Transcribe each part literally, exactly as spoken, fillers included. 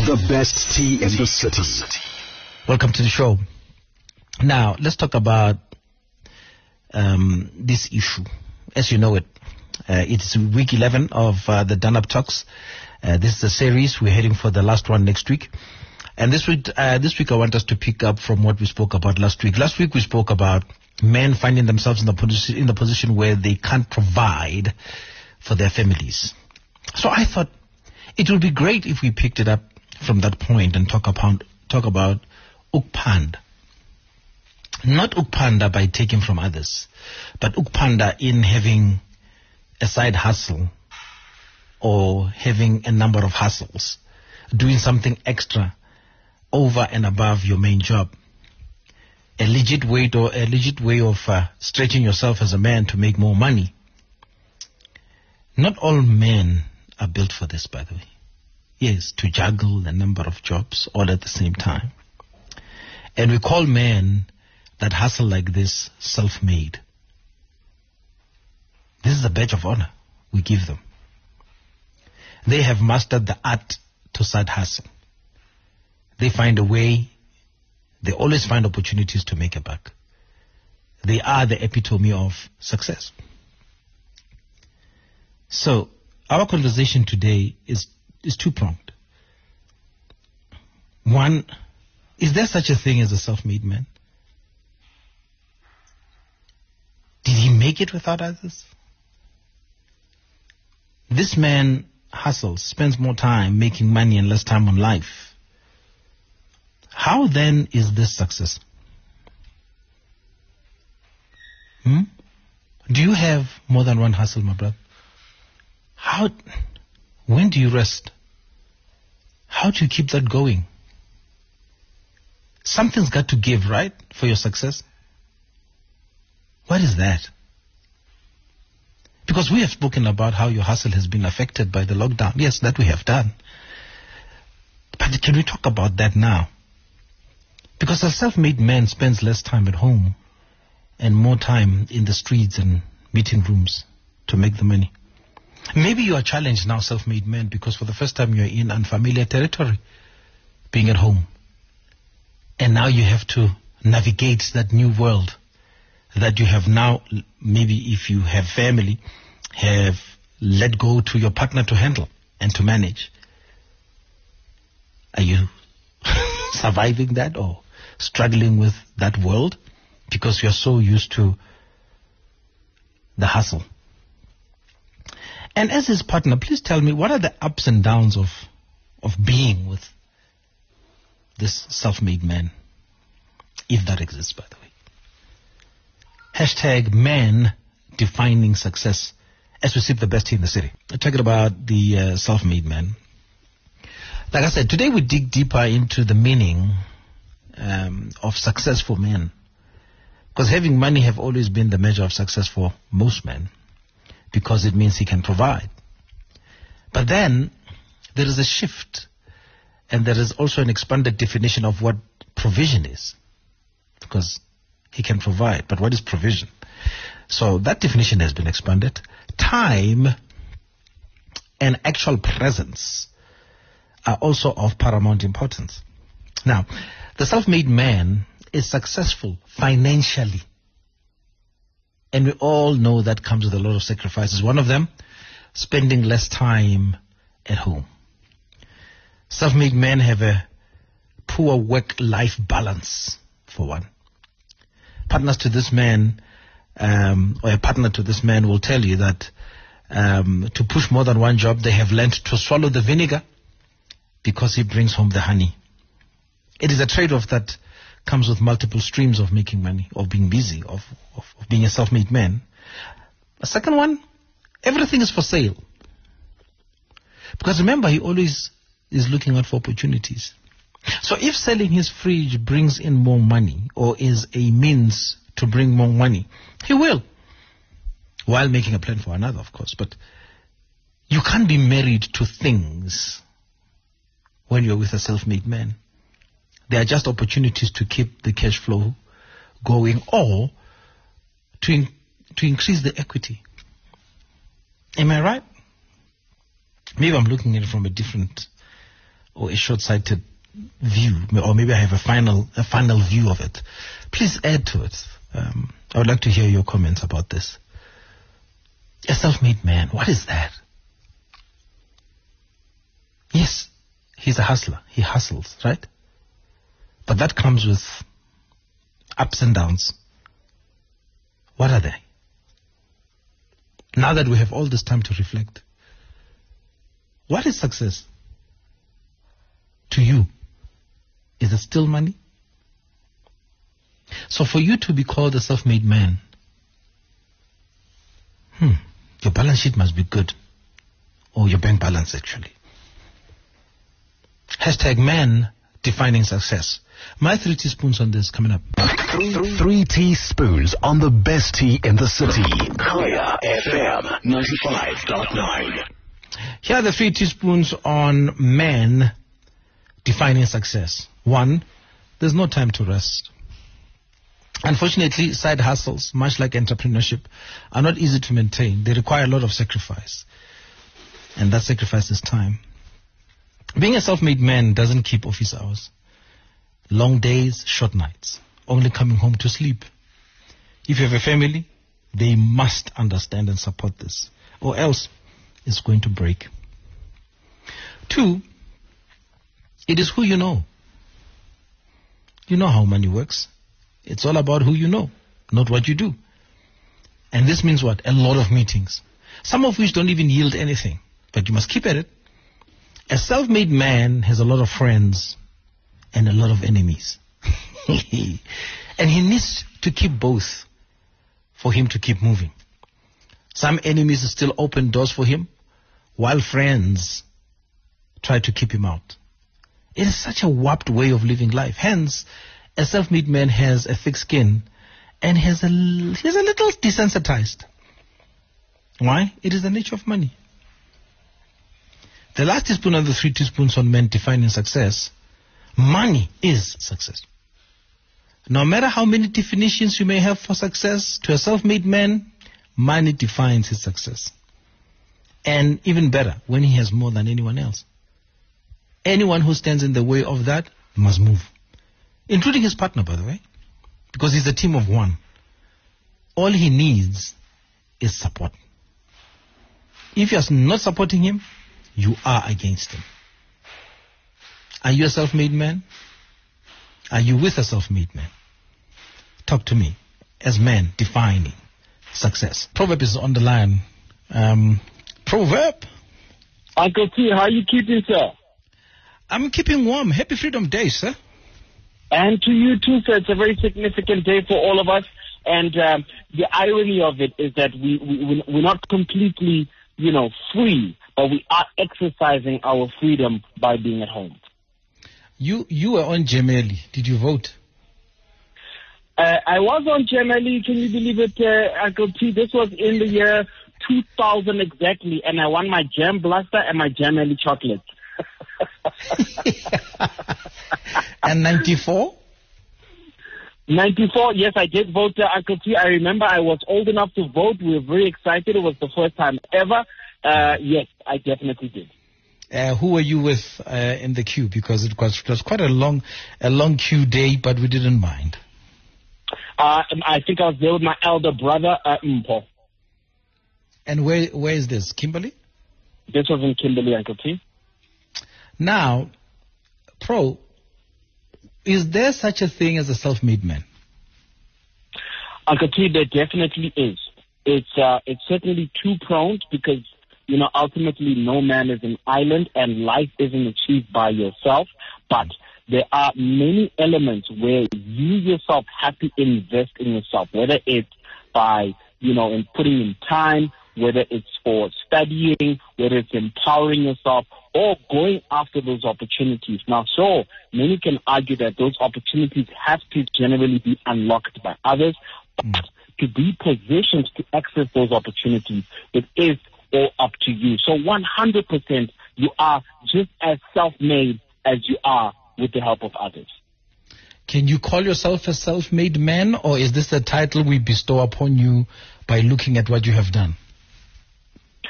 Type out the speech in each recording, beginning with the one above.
The best tea in the city. Welcome to the show. Now, let's talk about um, this issue. As you know it, uh, it's week eleven of uh, the Done Up Talks. Uh, this is a series. We're heading for the last one next week. And this week, uh, this week I want us to pick up from what we spoke about last week. Last week we spoke about men finding themselves in the position, in the position where they can't provide for their families. So I thought it would be great if we picked it up from that point and talk about, talk about ukupanda. Not ukupanda by taking from others, but ukupanda in having a side hustle or having a number of hustles, doing something extra over and above your main job. A legit way to, a legit way of uh, stretching yourself as a man to make more money. Not all men are built for this, by the way. Yes, to juggle a number of jobs all at the same time. And we call men that hustle like this self-made. This is a badge of honor we give them. They have mastered the art to side hustle. They find a way, they always find opportunities to make a buck. They are the epitome of success. So, our conversation today is, is two-pronged. One, is there such a thing as a self-made man? Did he make it without others? This man hustles, spends more time making money and less time on life. How then is this success? Hmm? Do you have more than one hustle, my brother? How, when do you rest? How do you keep that going? Something's got to give, right, for your success? What is that? Because we have spoken about how your hustle has been affected by the lockdown. Yes, that we have done. But can we talk about that now? Because a self-made man spends less time at home and more time in the streets and meeting rooms to make the money. Maybe you are challenged now, self-made man, because for the first time you are in unfamiliar territory, being at home. And now you have to navigate that new world that you have now, maybe if you have family, have let go to your partner to handle and to manage. Are you surviving that or struggling with that world because you're so used to the hustle? And as his partner, please tell me, what are the ups and downs of, of being with this self-made man, if that exists, by the way? Hashtag man defining success as we sip the best tea in the city. We're talking about the uh, self-made man. Like I said, today we dig deeper into the meaning um, of success for men. Because having money have always been the measure of success for most men. Because it means he can provide. But then there is a shift. And there is also an expanded definition of what provision is. Because he can provide. But what is provision? So that definition has been expanded. Time and actual presence are also of paramount importance. Now, the self-made man is successful financially. And we all know that comes with a lot of sacrifices. One of them, spending less time at home. Self-made men have a poor work-life balance, for one. Partners to this man, um, or a partner to this man will tell you that um, to push more than one job, they have learned to swallow the vinegar because he brings home the honey. It is a trade-off that comes with multiple streams of making money, of being busy, of, of, of being a self-made man. A second one, everything is for sale. Because remember, he always is looking out for opportunities. So if selling his fridge brings in more money, or is a means to bring more money, he will. While making a plan for another, of course. But you can't be married to things when you're with a self-made man. They are just opportunities to keep the cash flow going or to in, to increase the equity. Am I right? Maybe I'm looking at it from a different or a short-sighted view, or maybe I have a final a final view of it, please add to it. Um, I would like to hear your comments about this. A self-made man, what is that? Yes, he's a hustler. He hustles, right? But that comes with ups and downs. What are they? Now that we have all this time to reflect, what is success to you? Is it still money? So for you to be called a self-made man, hmm, your balance sheet must be good. Or your bank balance, actually. Hashtag man defining success. My three teaspoons on this coming up. Three, three, three teaspoons on the best tea in the city. Kaya F M ninety-five point nine. Here are the three teaspoons on man defining success. One, there's no time to rest. Unfortunately, side hustles, much like entrepreneurship, are not easy to maintain. They require a lot of sacrifice. And that sacrifice is time. Being a self-made man doesn't keep office hours. Long days, short nights. Only coming home to sleep. If you have a family, they must understand and support this. Or else, it's going to break. Two, it is who you know. You know how money works. It's all about who you know, not what you do. And this means what? A lot of meetings. Some of which don't even yield anything. But you must keep at it. A self-made man has a lot of friends and a lot of enemies. And he needs to keep both for him to keep moving. Some enemies still open doors for him, while friends try to keep him out. It is such a warped way of living life. Hence, a self-made man has a thick skin and has a, he's a little desensitized. Why? It is the nature of money. The last teaspoon of the three teaspoons on men defining success, money is success. No matter how many definitions you may have for success, to a self-made man, money defines his success. And even better, when he has more than anyone else. Anyone who stands in the way of that must move. Including his partner, by the way. Because he's a team of one. All he needs is support. If you're not supporting him, you are against him. Are you a self-made man? Are you with a self-made man? Talk to me as men defining success. Proverb is on the line. Um, Proverb. Uncle T, how are you keeping, sir? I'm keeping warm. Happy Freedom Day, sir. And to you too, sir. It's a very significant day for all of us. And um, the irony of it is that we, we, we're not completely, you know, free, but we are exercising our freedom by being at home. You you were on Gemeli. Did you vote? Uh, I was on Gemeli. Can you believe it, uh, Uncle T? This was in the year two thousand exactly, and I won my Gem Blaster and my Gemeli chocolate. And ninety-four? ninety-four, yes, I did vote, uh, Uncle T. I remember I was old enough to vote. We were very excited. It was the first time ever. Uh, yes, I definitely did. Uh, who were you with uh, in the queue? Because it was, it was quite a long, a long queue day, but we didn't mind. Uh, I think I was there with my elder brother, uh, Mpo. And where where is this? Kimberley? This was in Kimberley, Uncle T. Now, Pro, is there such a thing as a self-made man? Uncle T, there definitely is. It's uh, it's certainly two-pronged because, you know, ultimately no man is an island and life isn't achieved by yourself. But there are many elements where you yourself have to invest in yourself, whether it's by, you know, in putting in time, whether it's for studying, whether it's empowering yourself, or going after those opportunities. Now, so many can argue that those opportunities have to generally be unlocked by others, but mm. to be positioned to access those opportunities, it is all up to you. So one hundred percent you are just as self-made as you are with the help of others. Can you call yourself a self-made man, or is this a title we bestow upon you by looking at what you have done?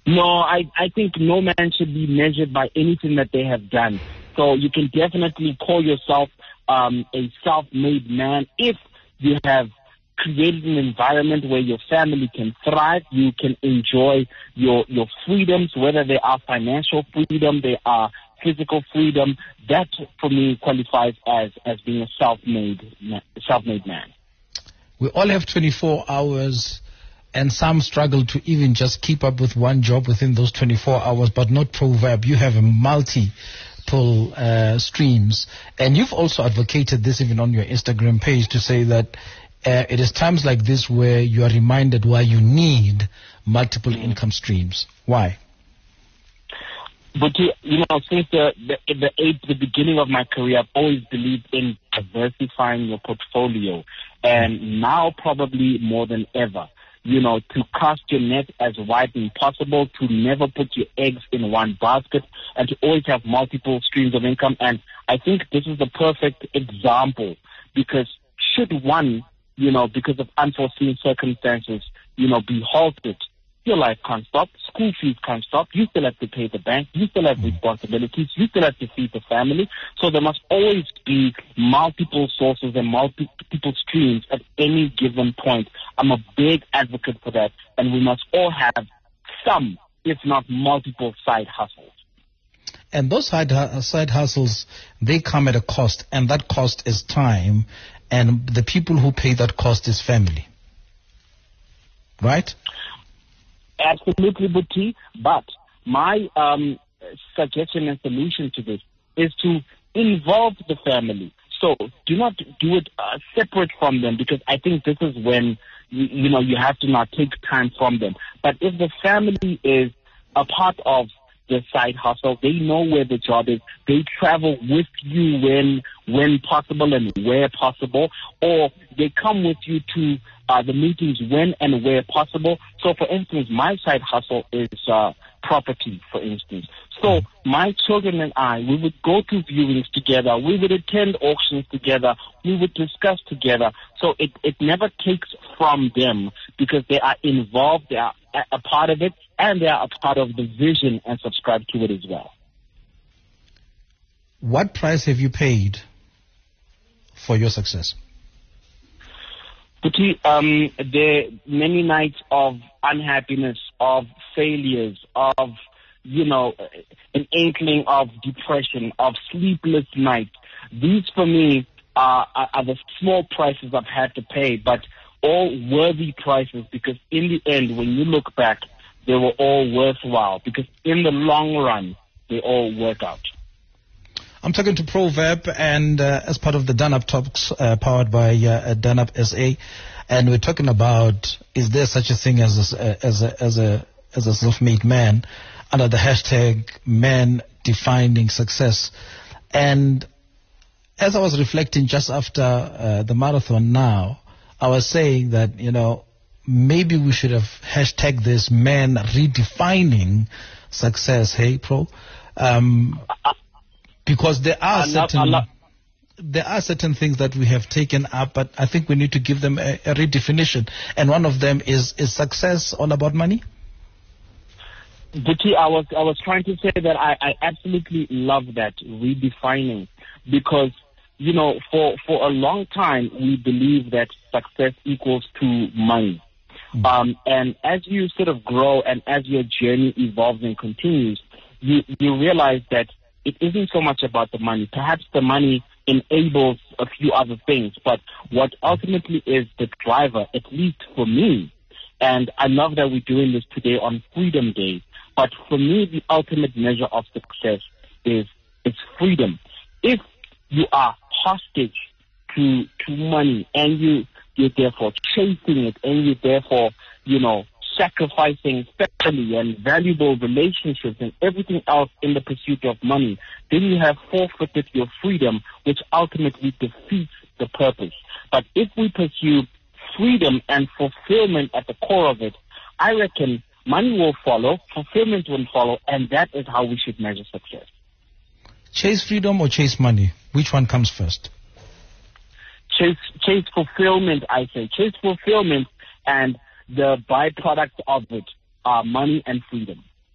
No, I, I think no man should be measured by anything that they have done. So you can definitely call yourself um, a self-made man if you have created an environment where your family can thrive, you can enjoy your your freedoms, whether they are financial freedom, they are physical freedom. That, for me, qualifies as, as being a self-made self-made man. We all have twenty-four hours, and some struggle to even just keep up with one job within those twenty-four hours, but not Proverb. You have a multiple uh, streams, and you've also advocated this even on your Instagram page to say that uh, it is times like this where you are reminded why you need multiple mm. income streams. Why? But, you know, since the, the, the, the beginning of my career, I've always believed in diversifying your portfolio. And now probably more than ever, you know, to cast your net as wide as possible, to never put your eggs in one basket, and to always have multiple streams of income. And I think this is the perfect example, because should one, you know, because of unforeseen circumstances, you know, be halted, your life can't stop. School fees can't stop. You still have to pay the bank. You still have responsibilities. You still have to feed the family. So there must always be multiple sources and multiple streams at any given point. I'm a big advocate for that. And we must all have some, if not multiple, side hustles. And those side, side hustles, they come at a cost. And that cost is time. And the people who pay that cost is family. Right? Absolutely, Buti. But my um, suggestion and solution to this is to involve the family. So do not do it uh, separate from them, because I think this is when, you, you know, you have to not take time from them. But if the family is a part of the side hustle, they know where the job is, they travel with you when when possible and where possible, or they come with you to uh, the meetings when and where possible. So, for instance, my side hustle is uh, property, for instance. So my children and I, we would go to viewings together, we would attend auctions together, we would discuss together. So it, it never takes from them, because they are involved, they are a part of it, and they are a part of the vision and subscribe to it as well. What price have you paid for your success? Buti, um, there are many nights of unhappiness, of failures, of, you know, an inkling of depression, of sleepless nights. These, for me, are, are, are the small prices I've had to pay, but all worthy prices, because in the end, when you look back, they were all worthwhile, because in the long run, they all work out. I'm talking to Proverb, and uh, as part of the Done Up Talks, uh, powered by uh, Done Up S A, and we're talking about, is there such a thing as a, as a, as a, as a self-made man, under the hashtag man defining success. And as I was reflecting just after uh, the marathon now, I was saying that, you know, maybe we should have hashtag this man redefining success. Hey, Pro, um, because there are I'm not, certain not, there are certain things that we have taken up, but I think we need to give them a, a redefinition. And one of them is is success all about money? Buti, I was I was trying to say that I, I absolutely love that redefining, because, you know, for, for a long time, we believe that success equals to money. Mm-hmm. Um, and as you sort of grow and as your journey evolves and continues, you, you realize that it isn't so much about the money. Perhaps the money enables a few other things, but what ultimately is the driver, at least for me, and I love that we're doing this today on Freedom Day, but for me, the ultimate measure of success is, is freedom. If you are hostage to to money, and you you're therefore chasing it, and you're therefore, you know, sacrificing family and valuable relationships and everything else in the pursuit of money, then you have forfeited your freedom, which ultimately defeats the purpose. But if we pursue freedom and fulfillment at the core of it, I reckon money will follow, fulfillment will follow, and that is how we should measure success. Chase freedom or chase money? Which one comes first? Chase, chase fulfillment, I say. Chase fulfillment, and the byproduct of it are money and freedom.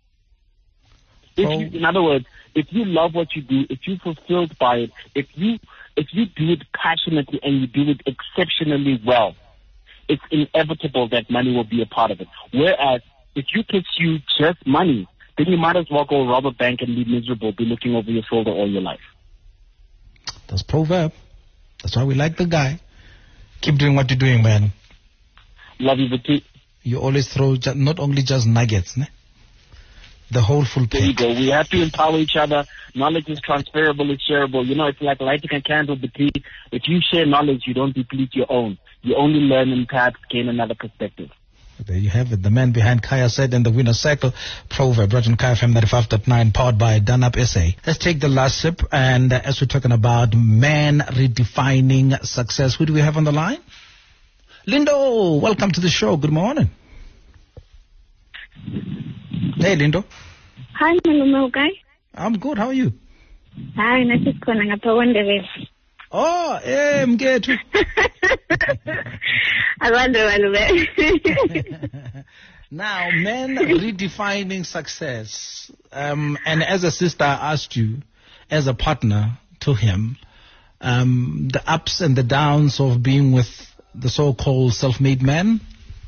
If you, in other words, if you love what you do, if you're fulfilled by it, if you if you do it passionately and you do it exceptionally well, it's inevitable that money will be a part of it. Whereas if you pursue just money, then you might as well go rob a bank and be miserable, be looking over your shoulder all your life. That's proverb. That's why we like the guy. Keep doing what you're doing, man. Love you, Viti. You always throw ju- not only just nuggets, ne? The whole full There you plate. go. We have to empower each other. Knowledge is transferable, it's shareable. You know, it's like lighting a candle, Viti. If you share knowledge, you don't deplete your own. You only learn and perhaps gain another perspective. There you have it. The man behind Kaya said in the winner's circle, Proverb, Roger Kaya F M ninety-five point nine, powered by Danup S A. Let's take the last sip. And uh, as we're talking about man redefining success, who do we have on the line? Lindo, welcome to the show. Good morning. Hey, Lindo. Hi, Malume, okay? I'm good. How are you? Hi, nasikhona ngapha kwendebele. Oh, eh, mgethu. Abantu Malume. Now, men redefining success. Um, and as a sister, I asked you, as a partner to him, um, the ups and the downs of being with the so-called self-made man.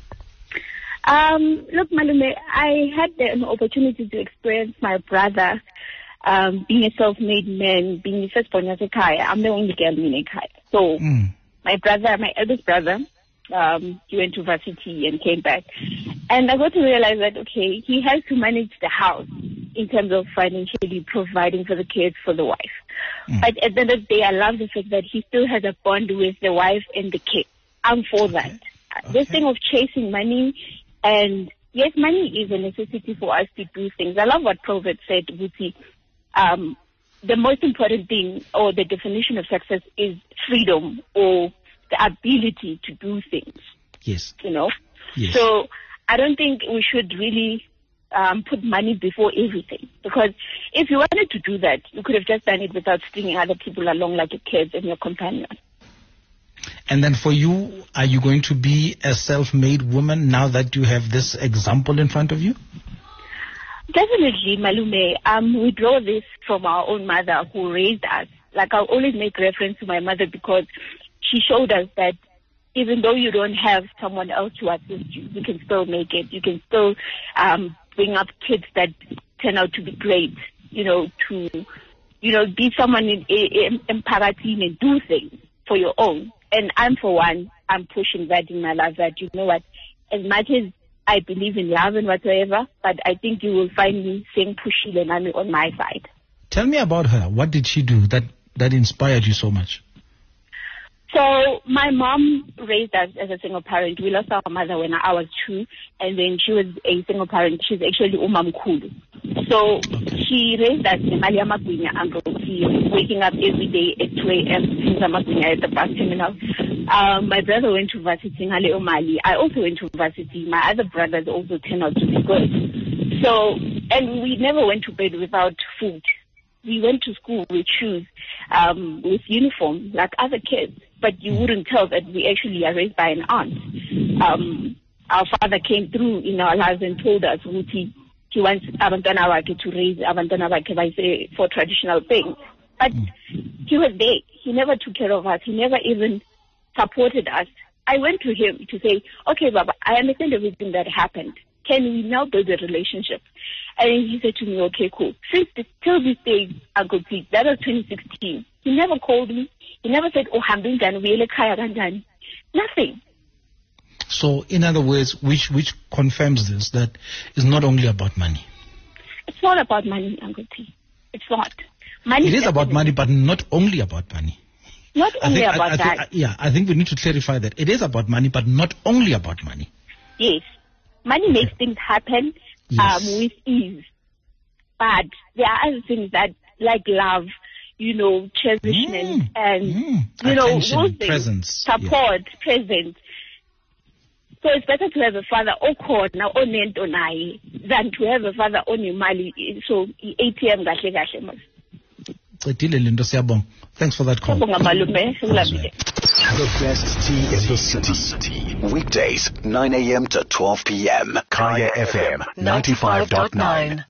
Um, look, Malume, I had the opportunity to experience my brother um, being a self-made man, being the first born as a Kaya. I'm the only girl in a Kaya. So Mm. my brother, my eldest brother, um, he went to varsity and came back. And I got to realize that, okay, he has to manage the house in terms of financially providing for the kids, for the wife. Mm. But at the end of the day, I love the fact that he still has a bond with the wife and the kids. I'm for that. Okay. This thing of chasing money, and yes, money is a necessity for us to do things. I love what Proverbs said, Wuti. Um, the most important thing, or the definition of success, is freedom, or the ability to do things. Yes. You know? Yes. So I don't think we should really um, put money before everything. Because if you wanted to do that, you could have just done it without stringing other people along like your kids and your companion. And then for you, are you going to be a self-made woman now that you have this example in front of you? Definitely, Malume. Um, we draw this from our own mother who raised us. Like, I'll always make reference to my mother because she showed us that even though you don't have someone else to assist you, you can still make it. You can still um, bring up kids that turn out to be great, you know, to, you know, be someone in, in, in Paratin and do things for your own. And I'm, for one, I'm pushing that in my life, that, you know what, as much as I believe in love and whatsoever, but I think you will find me saying Pushile Nami on my side. Tell me about her. What did she do that, that inspired you so much? So my mom raised us as a single parent. We lost our mother when I was two, and then she was a single parent. She's actually umamkhulu. So she raised us in Malia Magwinya, Uncle T, waking up every day at two a.m. in Magwinya at the bus terminal. Um, my brother went to varsity in Hale Omali. I also went to varsity. My other brothers also turned out to be good. So, and we never went to bed without food. We went to school with shoes, um, with uniform, like other kids. But you wouldn't tell that we actually are raised by an aunt. Um, our father came through in our lives and told us, Wuti, he wants abantwana wakhe to raise abantwana wakhe by say for traditional things. But he was there. He never took care of us. He never even supported us. I went to him to say, okay, Baba, I understand everything that happened. Can we now build a relationship? And he said to me, okay, cool. Since this, till this day, Uncle Pete, that was twenty sixteen. He never called me. He never said, oh, hambing dan, wele kaya dan. Nothing. So, in other words, which which confirms this, that it's not only about money. It's not about money, Uncle P. It's not. Money It is about money, but not only about money. Not I only think, about I, I that. think, yeah, I think we need to clarify that. It is about money, but not only about money. Yes. Money makes things happen Yes. um, with ease. But there are other things that, like love, you know, cherishment, Mm, and, mm. you know, Attention, those things, presence, support, presence. So it's better to have a father okhona onento naye than to have a father onimali. So A T M kahle kahle mas. Cedile Lindo, siyabonga. Thanks for that call. Siyabonga malume, ngilabile. The best tea in the city. Weekdays, nine a.m. to twelve p.m. Kaya F M ninety-five point nine.